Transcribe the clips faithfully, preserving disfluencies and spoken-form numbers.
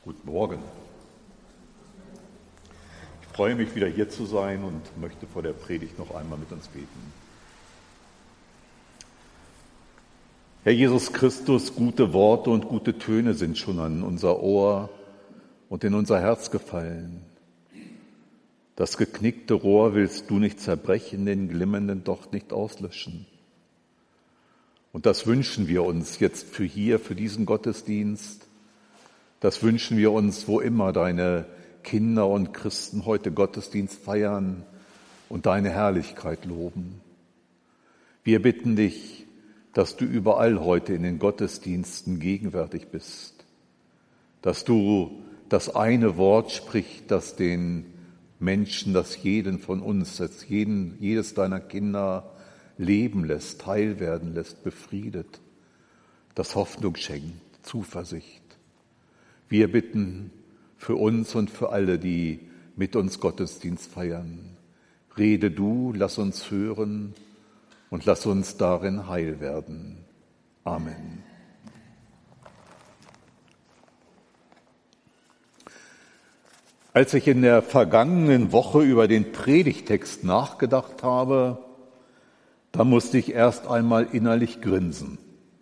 Guten Morgen. Ich freue mich, wieder hier zu sein und möchte vor der Predigt noch einmal mit uns beten. Herr Jesus Christus, gute Worte und gute Töne sind schon an unser Ohr und in unser Herz gefallen. Das geknickte Rohr willst du nicht zerbrechen, den glimmenden Docht nicht auslöschen. Und das wünschen wir uns jetzt für hier, für diesen Gottesdienst. Das wünschen wir uns, wo immer deine Kinder und Christen heute Gottesdienst feiern und deine Herrlichkeit loben. Wir bitten dich, dass du überall heute in den Gottesdiensten gegenwärtig bist, dass du das eine Wort sprichst, das den Menschen, das jeden von uns, das jeden, jedes deiner Kinder leben lässt, heil werden lässt, befriedet, das Hoffnung schenkt, Zuversicht. Wir bitten für uns und für alle, die mit uns Gottesdienst feiern. Rede du, lass uns hören und lass uns darin heil werden. Amen. Als ich in der vergangenen Woche über den Predigtext nachgedacht habe, da musste ich erst einmal innerlich grinsen.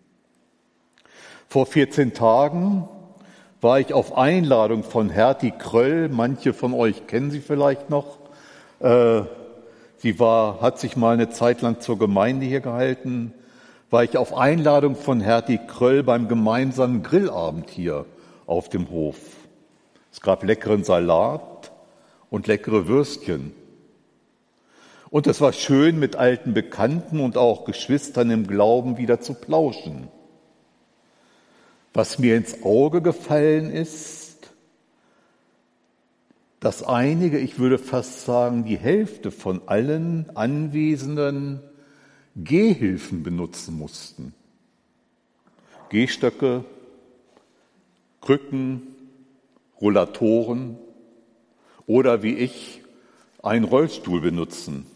Vor vierzehn Tagen war ich auf Einladung von Hertie Kröll, manche von euch kennen sie vielleicht noch. Äh, sie war, hat sich mal eine Zeit lang zur Gemeinde hier gehalten, war ich auf Einladung von Hertie Kröll beim gemeinsamen Grillabend hier auf dem Hof. Es gab leckeren Salat und leckere Würstchen. Und es war schön, mit alten Bekannten und auch Geschwistern im Glauben wieder zu plauschen. Was mir ins Auge gefallen ist, dass einige, ich würde fast sagen, die Hälfte von allen Anwesenden Gehhilfen benutzen mussten. Gehstöcke, Krücken, Rollatoren oder wie ich einen Rollstuhl benutzen.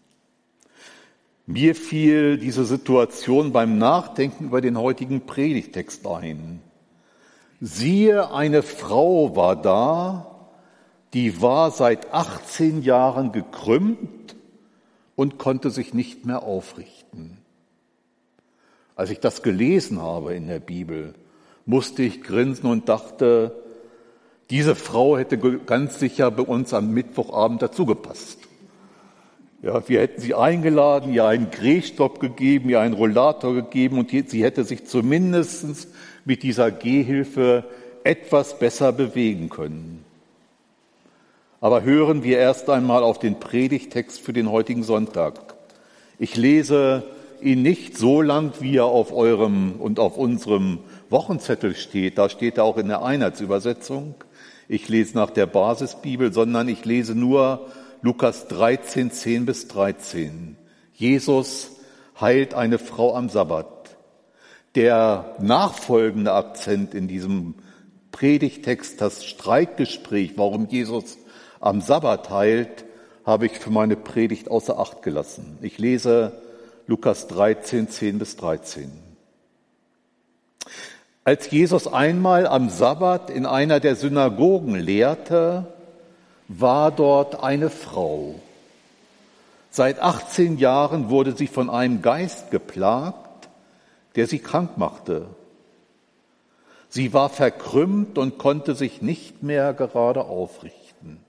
Mir fiel diese Situation beim Nachdenken über den heutigen Predigtext ein. Siehe, eine Frau war da, die war seit achtzehn Jahren gekrümmt und konnte sich nicht mehr aufrichten. Als ich das gelesen habe in der Bibel, musste ich grinsen und dachte, diese Frau hätte ganz sicher bei uns am Mittwochabend dazugepasst. Ja, wir hätten sie eingeladen, ihr einen Gehstock gegeben, ihr einen Rollator gegeben und sie hätte sich zumindest mit dieser Gehhilfe etwas besser bewegen können. Aber hören wir erst einmal auf den Predigtext für den heutigen Sonntag. Ich lese ihn nicht so lang, wie er auf eurem und auf unserem Wochenzettel steht. Da steht er auch in der Einheitsübersetzung. Ich lese nach der Basisbibel, sondern ich lese nur Lukas dreizehn, zehn bis dreizehn. Jesus heilt eine Frau am Sabbat. Der nachfolgende Akzent in diesem Predigtext, das Streitgespräch, warum Jesus am Sabbat heilt, habe ich für meine Predigt außer Acht gelassen. Ich lese Lukas dreizehn, zehn bis dreizehn. Als Jesus einmal am Sabbat in einer der Synagogen lehrte, war dort eine Frau. Seit achtzehn Jahren wurde sie von einem Geist geplagt, der sie krank machte. Sie war verkrümmt und konnte sich nicht mehr gerade aufrichten.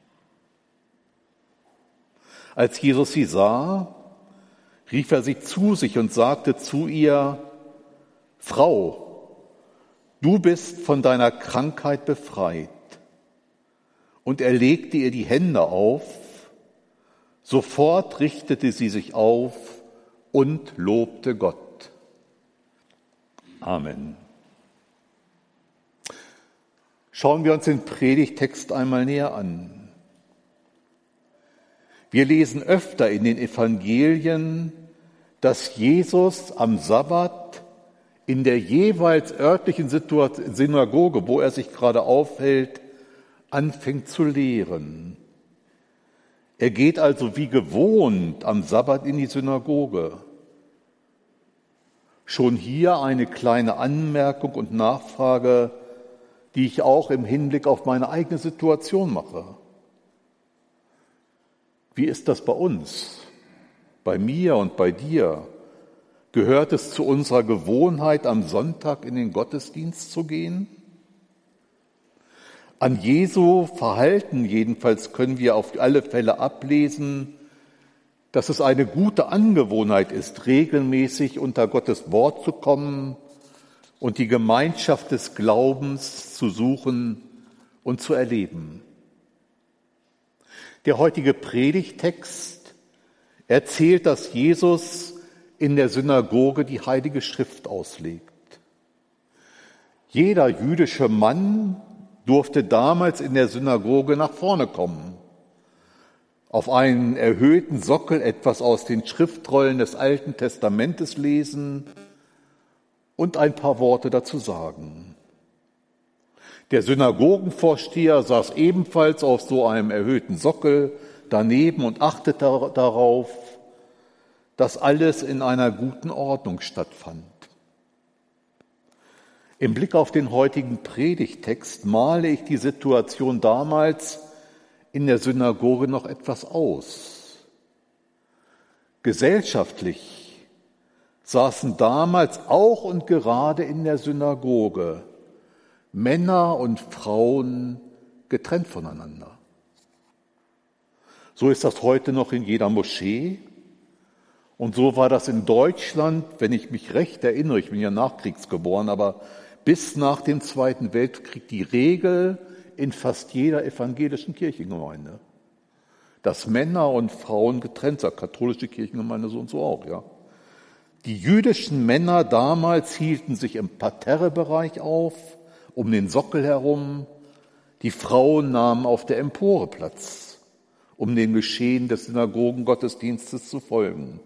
Als Jesus sie sah, rief er sie zu sich und sagte zu ihr: Frau, du bist von deiner Krankheit befreit. Und er legte ihr die Hände auf. Sofort richtete sie sich auf und lobte Gott. Amen. Schauen wir uns den Predigtext einmal näher an. Wir lesen öfter in den Evangelien, dass Jesus am Sabbat in der jeweils örtlichen Synagoge, wo er sich gerade aufhält, anfängt zu lehren. Er geht also wie gewohnt am Sabbat in die Synagoge. Schon hier eine kleine Anmerkung und Nachfrage. die ich auch im Hinblick auf meine eigene Situation mache. Wie ist das bei uns, bei mir und bei dir? Gehört es zu unserer Gewohnheit, am Sonntag in den Gottesdienst zu gehen? An Jesu Verhalten jedenfalls können wir auf alle Fälle ablesen, dass es eine gute Angewohnheit ist, regelmäßig unter Gottes Wort zu kommen und die Gemeinschaft des Glaubens zu suchen und zu erleben. Der heutige Predigttext erzählt, dass Jesus in der Synagoge die Heilige Schrift auslegt. Jeder jüdische Mann durfte damals in der Synagoge nach vorne kommen, auf einen erhöhten Sockel etwas aus den Schriftrollen des Alten Testamentes lesen und ein paar Worte dazu sagen. Der Synagogenvorsteher saß ebenfalls auf so einem erhöhten Sockel daneben und achtete darauf, dass alles in einer guten Ordnung stattfand. Im Blick auf den heutigen Predigttext male ich die Situation damals in der Synagoge noch etwas aus. Gesellschaftlich saßen damals auch und gerade in der Synagoge Männer und Frauen getrennt voneinander. So ist das heute noch in jeder Moschee. Und so war das in Deutschland, wenn ich mich recht erinnere, ich bin ja nachkriegsgeboren, aber bis nach dem Zweiten Weltkrieg die Regel in fast jeder evangelischen Kirchengemeinde, dass Männer und Frauen getrennt sind, katholische Kirchengemeinde so und so auch, ja. Die jüdischen Männer damals hielten sich im Parterrebereich auf, um den Sockel herum. Die Frauen nahmen auf der Empore Platz, um dem Geschehen des Synagogengottesdienstes zu folgen.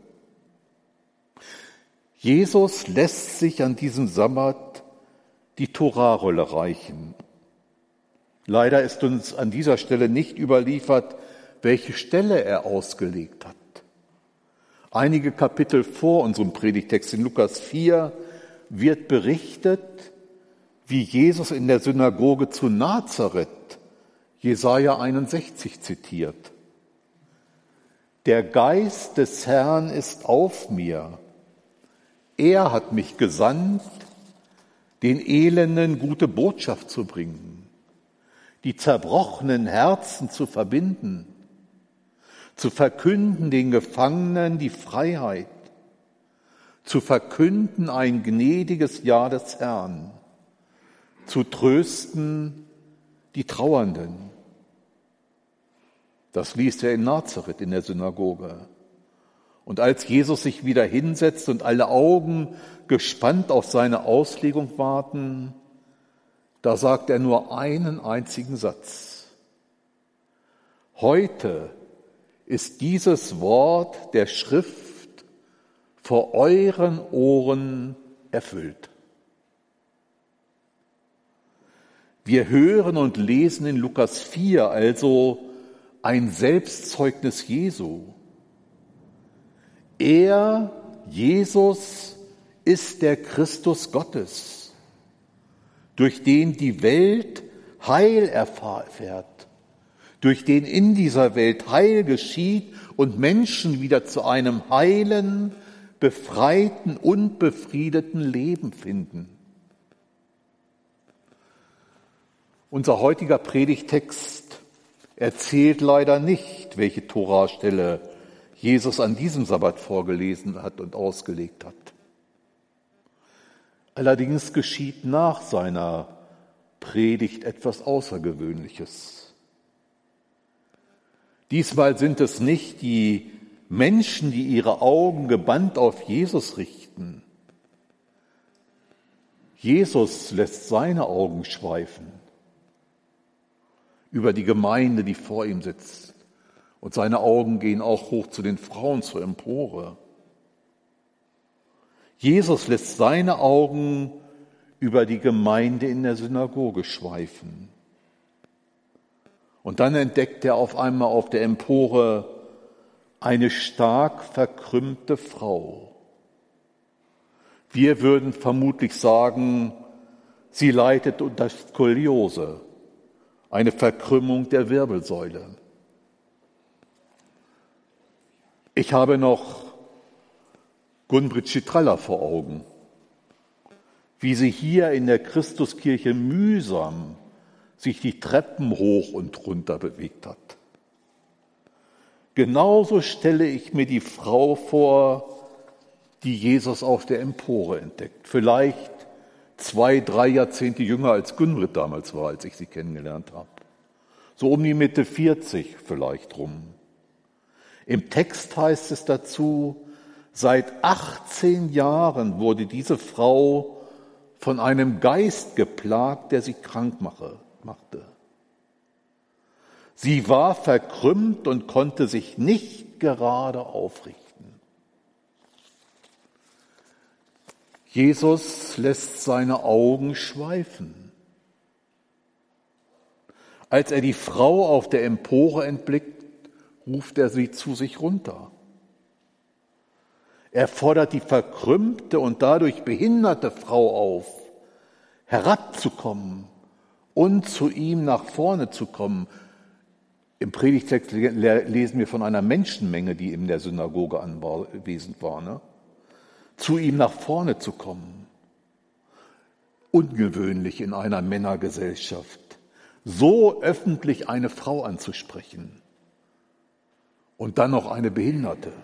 Jesus lässt sich an diesem Sabbat die Torarolle reichen. Leider ist uns an dieser Stelle nicht überliefert, welche Stelle er ausgelegt hat. Einige Kapitel vor unserem Predigtext in Lukas vier wird berichtet, wie Jesus in der Synagoge zu Nazareth Jesaja einundsechzig zitiert. Der Geist des Herrn ist auf mir. Er hat mich gesandt, den Elenden gute Botschaft zu bringen, die zerbrochenen Herzen zu verbinden, zu verkünden den Gefangenen die Freiheit, zu verkünden ein gnädiges Jahr des Herrn, zu trösten die Trauernden. Das liest er in Nazareth in der Synagoge. Und als Jesus sich wieder hinsetzt und alle Augen gespannt auf seine Auslegung warten, da sagt er nur einen einzigen Satz. Heute ist dieses Wort der Schrift vor euren Ohren erfüllt. Wir hören und lesen in Lukas vier also ein Selbstzeugnis Jesu. Er, Jesus, ist der Christus Gottes, durch den die Welt Heil erfährt, durch den in dieser Welt Heil geschieht und Menschen wieder zu einem heilen, befreiten und befriedeten Leben finden. Unser heutiger Predigtext erzählt leider nicht, welche Torastelle Jesus an diesem Sabbat vorgelesen hat und ausgelegt hat. Allerdings geschieht nach seiner Predigt etwas Außergewöhnliches. Diesmal sind es nicht die Menschen, die ihre Augen gebannt auf Jesus richten. Jesus lässt seine Augen schweifen über die Gemeinde, die vor ihm sitzt. Und seine Augen gehen auch hoch zu den Frauen zur Empore. Jesus lässt seine Augen über die Gemeinde in der Synagoge schweifen. Und dann entdeckt er auf einmal auf der Empore eine stark verkrümmte Frau. Wir würden vermutlich sagen, Sie leidet unter Skoliose, eine Verkrümmung der Wirbelsäule. Ich habe noch Gunbritt Schitralla vor Augen, wie sie hier in der Christuskirche mühsam sich die Treppen hoch und runter bewegt hat. Genauso stelle ich mir die Frau vor, die Jesus auf der Empore entdeckt. Vielleicht zwei, drei Jahrzehnte jünger als Gunbritt damals war, als ich sie kennengelernt habe. So um die Mitte vierzig vielleicht rum. Im Text heißt es dazu, seit achtzehn Jahren wurde diese Frau von einem Geist geplagt, der sie krank mache, machte. Sie war verkrümmt und konnte sich nicht gerade aufrichten. Jesus lässt seine Augen schweifen. Als er die Frau auf der Empore entblickt, ruft er sie zu sich runter. Er fordert die verkrümmte und dadurch behinderte Frau auf, herabzukommen und zu ihm nach vorne zu kommen. Im Predigtext lesen wir von einer Menschenmenge, die in der Synagoge anwesend war, ne? Zu ihm nach vorne zu kommen. Ungewöhnlich in einer Männergesellschaft, so öffentlich eine Frau anzusprechen und dann noch eine Behinderte.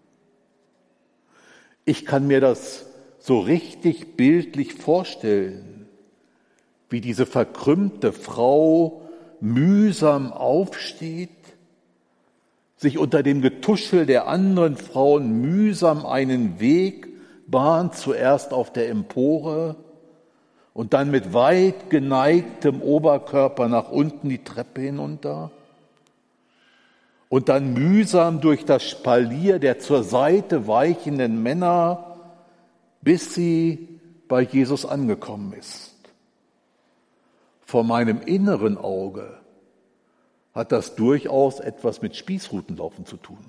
Ich kann mir das so richtig bildlich vorstellen, wie diese verkrümmte Frau mühsam aufsteht, sich unter dem Getuschel der anderen Frauen mühsam einen Weg bahnt, zuerst auf der Empore und dann mit weit geneigtem Oberkörper nach unten die Treppe hinunter und dann mühsam durch das Spalier der zur Seite weichenden Männer, bis sie bei Jesus angekommen ist. Vor meinem inneren Auge hat das durchaus etwas mit Spießrutenlaufen zu tun.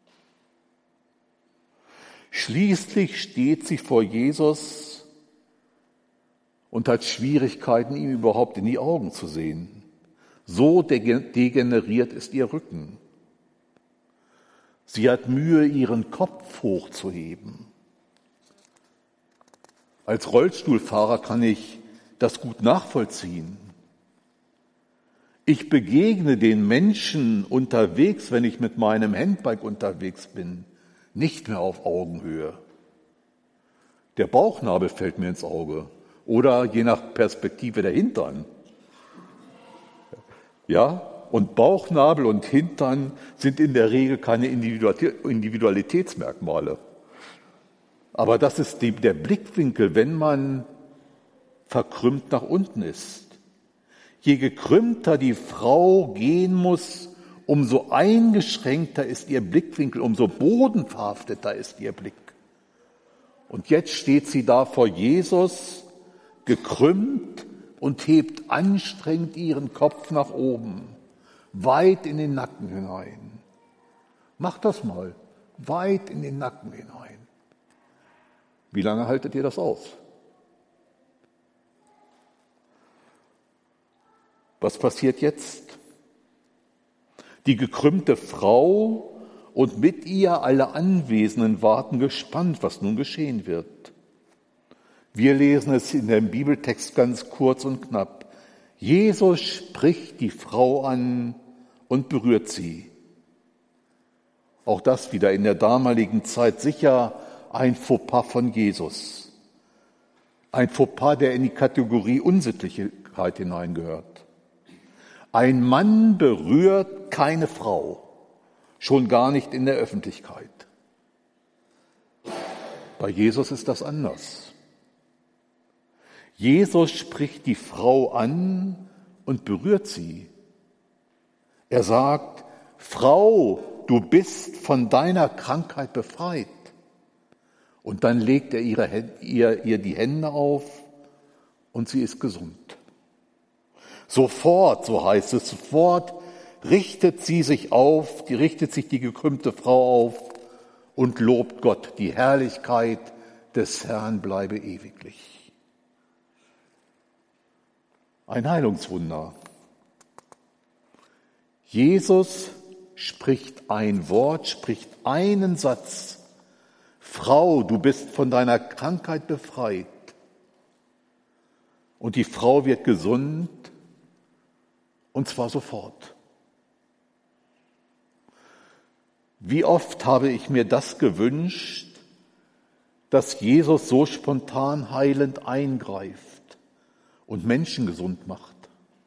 Schließlich steht sie vor Jesus und hat Schwierigkeiten, ihm überhaupt in die Augen zu sehen. So degeneriert ist ihr Rücken. Sie hat Mühe, ihren Kopf hochzuheben. Als Rollstuhlfahrer kann ich das gut nachvollziehen. Ich begegne den Menschen unterwegs, wenn ich mit meinem Handbike unterwegs bin, nicht mehr auf Augenhöhe. Der Bauchnabel fällt mir ins Auge oder je nach Perspektive der Hintern. Ja, und Bauchnabel und Hintern sind in der Regel keine Individualitätsmerkmale. Aber das ist die, der Blickwinkel, wenn man verkrümmt nach unten ist. Je gekrümmter die Frau gehen muss, umso eingeschränkter ist ihr Blickwinkel, umso bodenverhafteter ist ihr Blick. Und jetzt steht sie da vor Jesus, gekrümmt und hebt anstrengend ihren Kopf nach oben, weit in den Nacken hinein. Macht das mal, weit in den Nacken hinein. Wie lange haltet ihr das aus? Was passiert jetzt? Die gekrümmte Frau und mit ihr alle Anwesenden warten gespannt, was nun geschehen wird. Wir lesen es in dem Bibeltext ganz kurz und knapp. Jesus spricht die Frau an und berührt sie. Auch das wieder in der damaligen Zeit sicher ein Fauxpas von Jesus. Ein Fauxpas, der in die Kategorie Unsittlichkeit hineingehört. Ein Mann berührt keine Frau, schon gar nicht in der Öffentlichkeit. Bei Jesus ist das anders. Jesus spricht die Frau an und berührt sie. Er sagt, Frau, du bist von deiner Krankheit befreit. Und dann legt er ihre, ihr, ihr die Hände auf und sie ist gesund. Sofort, so heißt es, sofort richtet sie sich auf, die richtet sich die gekrümmte Frau auf und lobt Gott. Die Herrlichkeit des Herrn bleibe ewiglich. Ein Heilungswunder. Jesus spricht ein Wort, spricht einen Satz. Frau, du bist von deiner Krankheit befreit. Und die Frau wird gesund, und zwar sofort. Wie oft habe ich mir das gewünscht, dass Jesus so spontan heilend eingreift und Menschen gesund macht.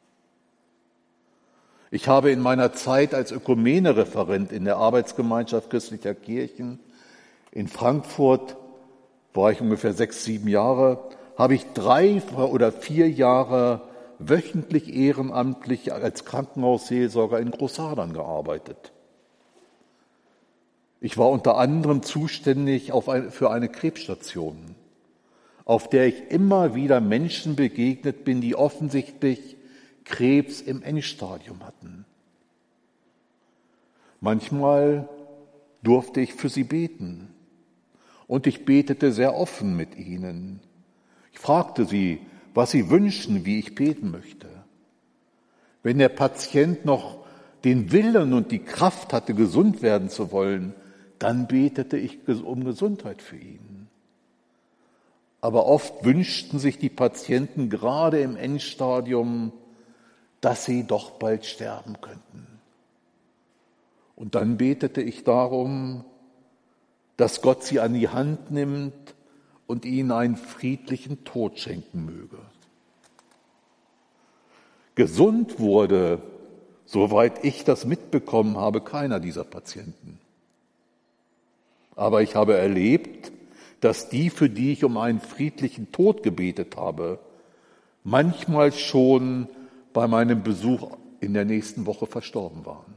Ich habe in meiner Zeit als Ökumene-Referent in der Arbeitsgemeinschaft christlicher Kirchen in Frankfurt, war ich ungefähr sechs, sieben Jahre, habe ich drei oder vier Jahre wöchentlich ehrenamtlich als Krankenhausseelsorger in Großhadern gearbeitet. Ich war unter anderem zuständig auf ein, für eine Krebsstation, auf der ich immer wieder Menschen begegnet bin, die offensichtlich Krebs im Endstadium hatten. Manchmal durfte ich für sie beten und ich betete sehr offen mit ihnen. Ich fragte sie, was sie wünschen, wie ich beten möchte. Wenn der Patient noch den Willen und die Kraft hatte, gesund werden zu wollen, dann betete ich um Gesundheit für ihn. Aber oft wünschten sich die Patienten gerade im Endstadium, dass sie doch bald sterben könnten. Und dann betete ich darum, dass Gott sie an die Hand nimmt und ihnen einen friedlichen Tod schenken möge. Gesund wurde, soweit ich das mitbekommen habe, keiner dieser Patienten. Aber ich habe erlebt, dass die, für die ich um einen friedlichen Tod gebetet habe, manchmal schon bei meinem Besuch in der nächsten Woche verstorben waren.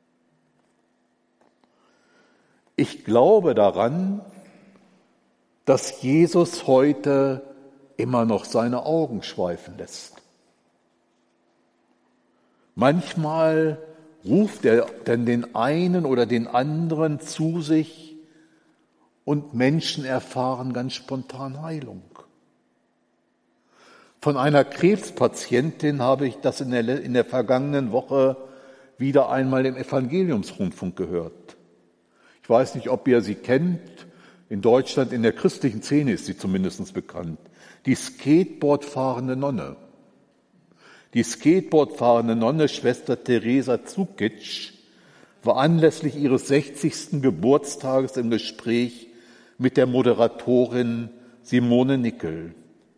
Ich glaube daran, dass Jesus heute immer noch seine Augen schweifen lässt. Manchmal ruft er dann den einen oder den anderen zu sich und Menschen erfahren ganz spontan Heilung. Von einer Krebspatientin habe ich das in der, in der vergangenen Woche wieder einmal im Evangeliumsrundfunk gehört. Ich weiß nicht, ob ihr sie kennt. In Deutschland, in der christlichen Szene ist sie zumindest bekannt. Die Skateboardfahrende Nonne. Die Skateboardfahrende Nonne, Schwester Teresa Zukic, war anlässlich ihres sechzigsten Geburtstages im Gespräch mit der Moderatorin Simone Nickel.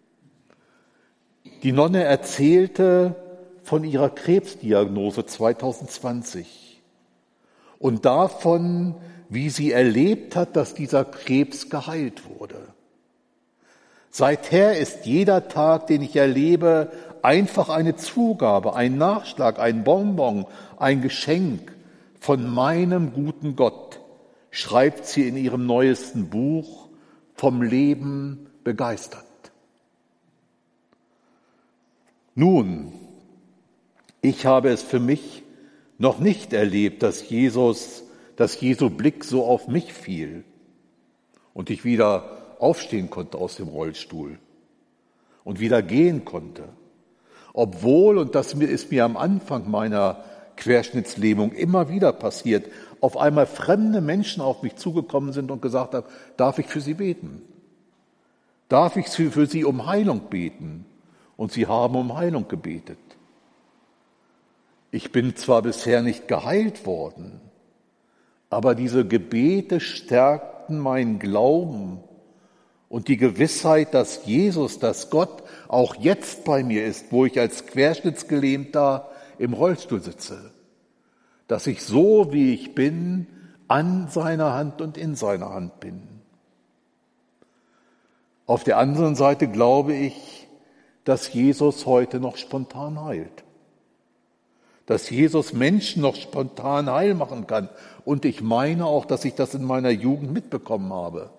Die Nonne erzählte von ihrer Krebsdiagnose zweitausendzwanzig und davon, wie sie erlebt hat, dass dieser Krebs geheilt wurde. Seither ist jeder Tag, den ich erlebe, einfach eine Zugabe, ein Nachschlag, ein Bonbon, ein Geschenk von meinem guten Gott, schreibt sie in ihrem neuesten Buch Vom Leben begeistert. Nun, ich habe es für mich noch nicht erlebt, dass Jesus, dass Jesu Blick so auf mich fiel und ich wieder aufstehen konnte aus dem Rollstuhl und wieder gehen konnte. Obwohl, und das ist mir am Anfang meiner Querschnittslähmung immer wieder passiert, auf einmal fremde Menschen auf mich zugekommen sind und gesagt haben, darf ich für sie beten? Darf ich für sie um Heilung beten? Und sie haben um Heilung gebetet. Ich bin zwar bisher nicht geheilt worden, aber diese Gebete stärkten meinen Glauben und die Gewissheit, dass Jesus, dass Gott auch jetzt bei mir ist, wo ich als Querschnittsgelähmter im Rollstuhl sitze, dass ich so, wie ich bin, an seiner Hand und in seiner Hand bin. Auf der anderen Seite glaube ich, dass Jesus heute noch spontan heilt. Dass Jesus Menschen noch spontan heil machen kann. Und ich meine auch, dass ich das in meiner Jugend mitbekommen habe.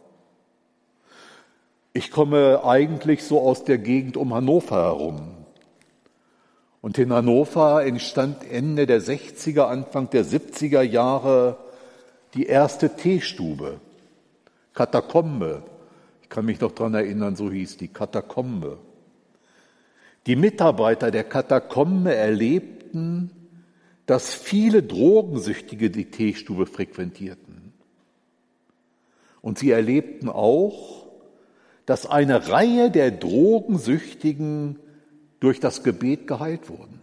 Ich komme eigentlich so aus der Gegend um Hannover herum. Und in Hannover entstand Ende der sechziger, Anfang der siebziger Jahre die erste Teestube, Katakombe. Ich kann mich noch daran erinnern, so hieß die Katakombe. Die Mitarbeiter der Katakombe erlebten, dass viele Drogensüchtige die Teestube frequentierten. Und sie erlebten auch, dass eine Reihe der Drogensüchtigen durch das Gebet geheilt wurden.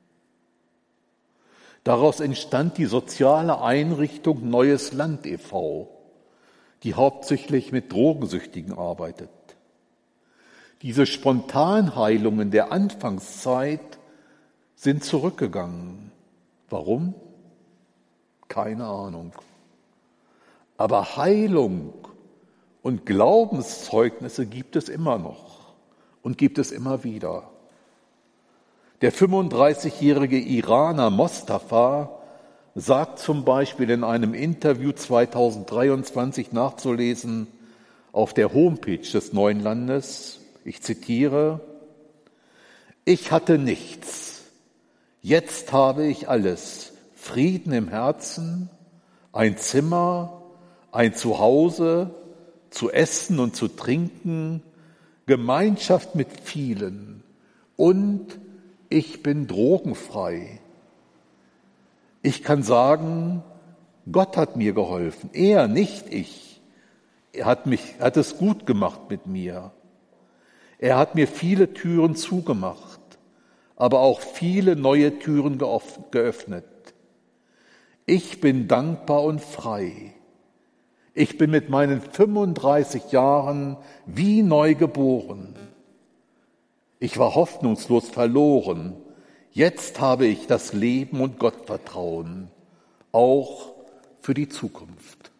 Daraus entstand die soziale Einrichtung Neues Land e V, die hauptsächlich mit Drogensüchtigen arbeitet. Diese Spontanheilungen der Anfangszeit sind zurückgegangen. Warum? Keine Ahnung. Aber Heilung und Glaubenszeugnisse gibt es immer noch und gibt es immer wieder. Der fünfunddreißigjährige Iraner Mostafa sagt zum Beispiel in einem Interview zweitausenddreiundzwanzig nachzulesen auf der Homepage des Neuen Landes, ich zitiere: Ich hatte nichts, jetzt habe ich alles, Frieden im Herzen, ein Zimmer, ein Zuhause, zu essen und zu trinken, Gemeinschaft mit vielen und ich bin drogenfrei. Ich kann sagen, Gott hat mir geholfen, er, nicht ich. Er hat mich, hat es gut gemacht mit mir. Er hat mir viele Türen zugemacht, aber auch viele neue Türen geöffnet. Ich bin dankbar und frei. Ich bin mit meinen fünfunddreißig Jahren wie neu geboren. Ich war hoffnungslos verloren. Jetzt habe ich das Leben und Gottvertrauen, auch für die Zukunft.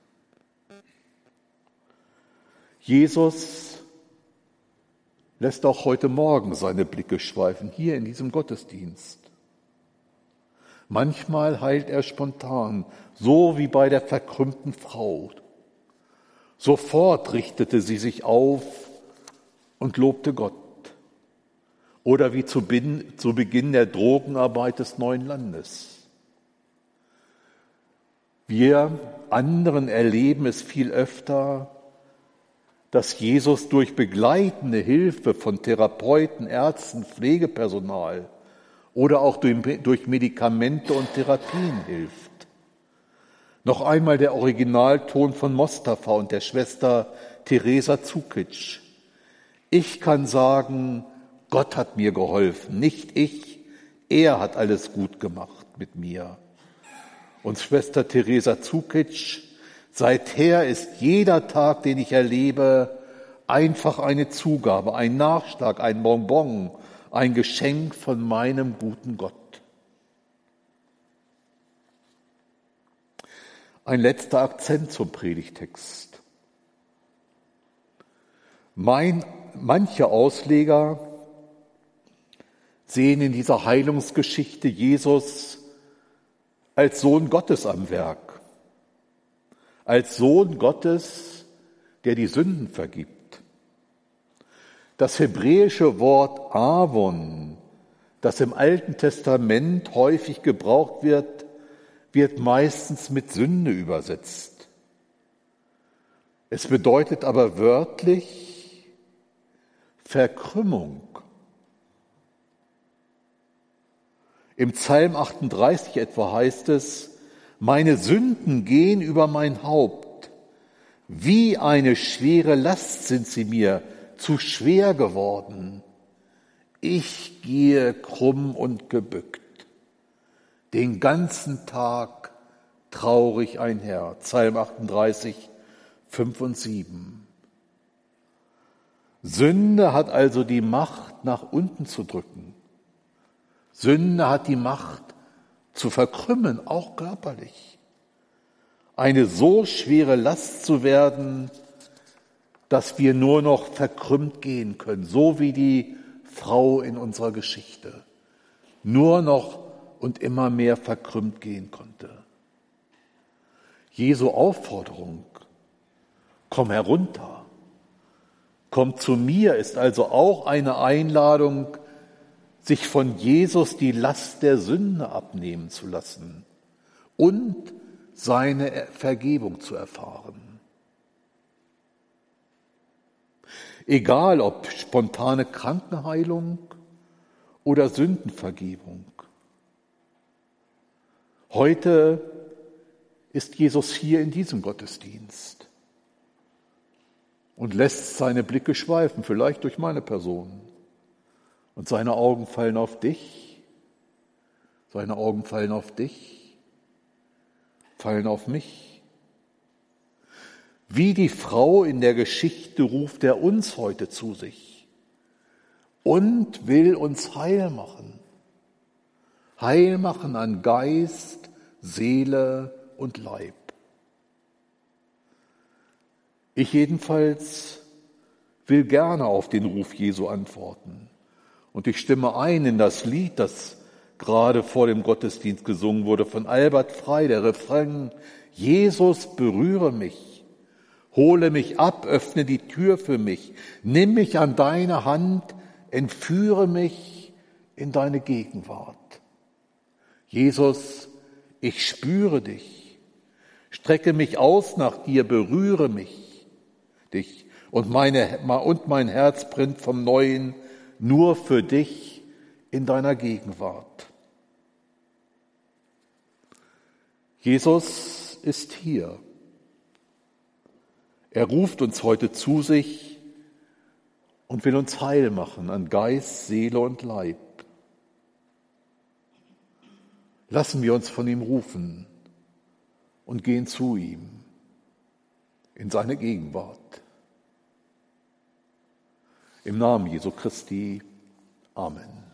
Jesus lässt auch heute Morgen seine Blicke schweifen, hier in diesem Gottesdienst. Manchmal heilt er spontan, so wie bei der verkrümmten Frau. Sofort richtete sie sich auf und lobte Gott. Oder wie zu Beginn der Drogenarbeit des Neuen Landes. Wir anderen erleben es viel öfter, dass Jesus durch begleitende Hilfe von Therapeuten, Ärzten, Pflegepersonal oder auch durch Medikamente und Therapien hilft. Noch einmal der Originalton von Mostafa und der Schwester Teresa Cukic. Ich kann sagen, Gott hat mir geholfen, nicht ich, er hat alles gut gemacht mit mir. Und Schwester Teresa Cukic, seither ist jeder Tag, den ich erlebe, einfach eine Zugabe, ein Nachschlag, ein Bonbon, ein Geschenk von meinem guten Gott. Ein letzter Akzent zum Predigtext. Mein, manche Ausleger sehen in dieser Heilungsgeschichte Jesus als Sohn Gottes am Werk, als Sohn Gottes, der die Sünden vergibt. Das hebräische Wort Avon, das im Alten Testament häufig gebraucht wird, wird meistens mit Sünde übersetzt. Es bedeutet aber wörtlich Verkrümmung. Im Psalm achtunddreißig etwa heißt es, meine Sünden gehen über mein Haupt. Wie eine schwere Last sind sie mir zu schwer geworden. Ich gehe krumm und gebückt, den ganzen Tag traurig einher. Psalm achtunddreißig, fünf und sieben. Sünde hat also die Macht, nach unten zu drücken. Sünde hat die Macht, zu verkrümmen, auch körperlich. Eine so schwere Last zu werden, dass wir nur noch verkrümmt gehen können, so wie die Frau in unserer Geschichte. Nur noch und immer mehr verkrümmt gehen konnte. Jesu Aufforderung, komm herunter, komm zu mir, ist also auch eine Einladung, sich von Jesus die Last der Sünde abnehmen zu lassen und seine Vergebung zu erfahren. Egal ob spontane Krankenheilung oder Sündenvergebung. Heute ist Jesus hier in diesem Gottesdienst und lässt seine Blicke schweifen, vielleicht durch meine Person. Und seine Augen fallen auf dich, seine Augen fallen auf dich, fallen auf mich. Wie die Frau in der Geschichte ruft er uns heute zu sich und will uns heil machen. Heil machen an Geist, Seele und Leib. Ich jedenfalls will gerne auf den Ruf Jesu antworten. Und ich stimme ein in das Lied, das gerade vor dem Gottesdienst gesungen wurde, von Albert Frey, der Refrain: Jesus, berühre mich, hole mich ab, öffne die Tür für mich, nimm mich an deine Hand, entführe mich in deine Gegenwart. Jesus, ich spüre dich, strecke mich aus nach dir, berühre mich, dich, und, meine, und mein Herz brennt vom Neuen nur für dich in deiner Gegenwart. Jesus ist hier. Er ruft uns heute zu sich und will uns heil machen an Geist, Seele und Leib. Lassen wir uns von ihm rufen und gehen zu ihm in seine Gegenwart. Im Namen Jesu Christi. Amen.